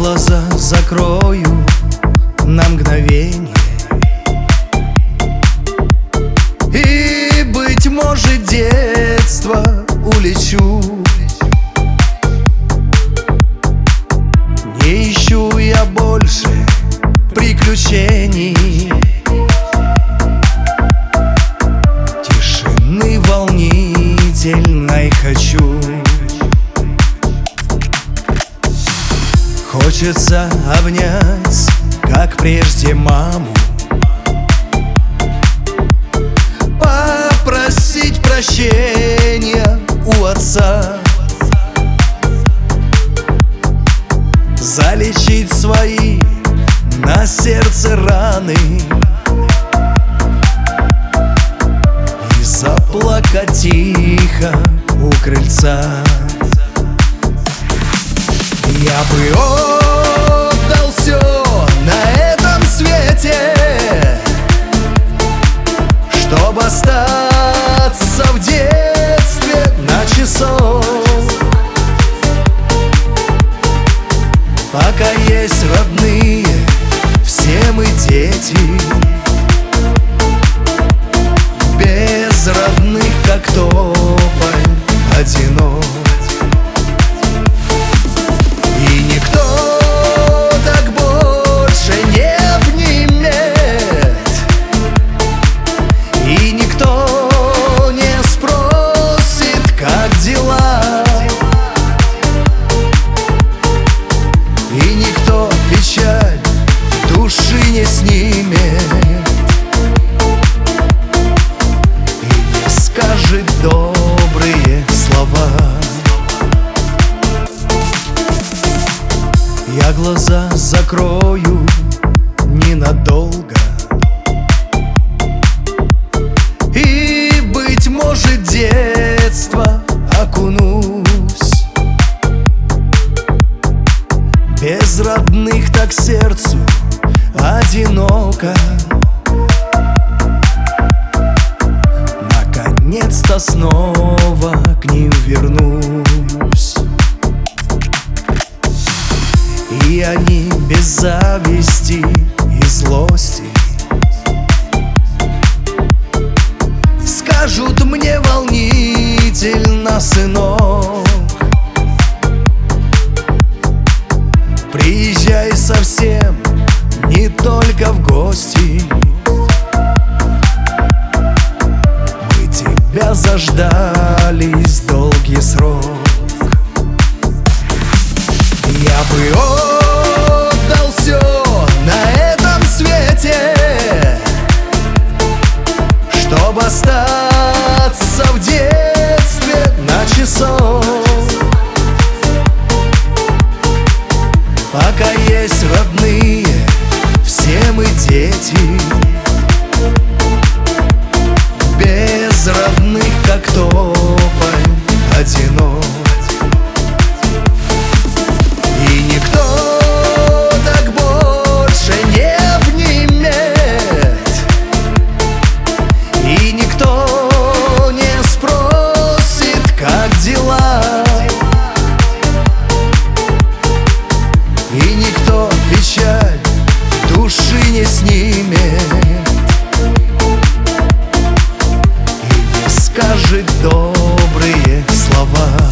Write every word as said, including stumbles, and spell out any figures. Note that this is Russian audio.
глаза закрою на мгновение, и, быть может, детство улечу. Не ищу я больше приключений, тишины волнительной хочу. Хочется обнять, как прежде, маму, попросить прощения у отца, залечить свои на сердце раны и заплакать тихо у крыльца. Я бы отдал все на этом свете, чтобы остаться в детстве на часок. Пока есть родные, все мы дети, без родных, как тополь одинок. И никто так больше не обнимет, и никто не спросит, как дела, и никто печаль души не снимет и не скажет добрые слова. Я глаза закрою ненадолго, и, быть может, детство окунусь. Без родных так сердцу одиноко. Наконец-то снова к ним вернусь, и они без зависти и злости скажут мне волнительно: сынок, приезжай совсем не только в гости, мы тебя заждались долгий срок. Я бы отдал все на этом свете, чтобы остаться в детстве на часок. Пока есть родные, все мы дети, без родных, как тополь одинок. И никто так больше не обнимет, и никто не спросит, как дела, и никто печаль души не снимет и не скажет добрые слова.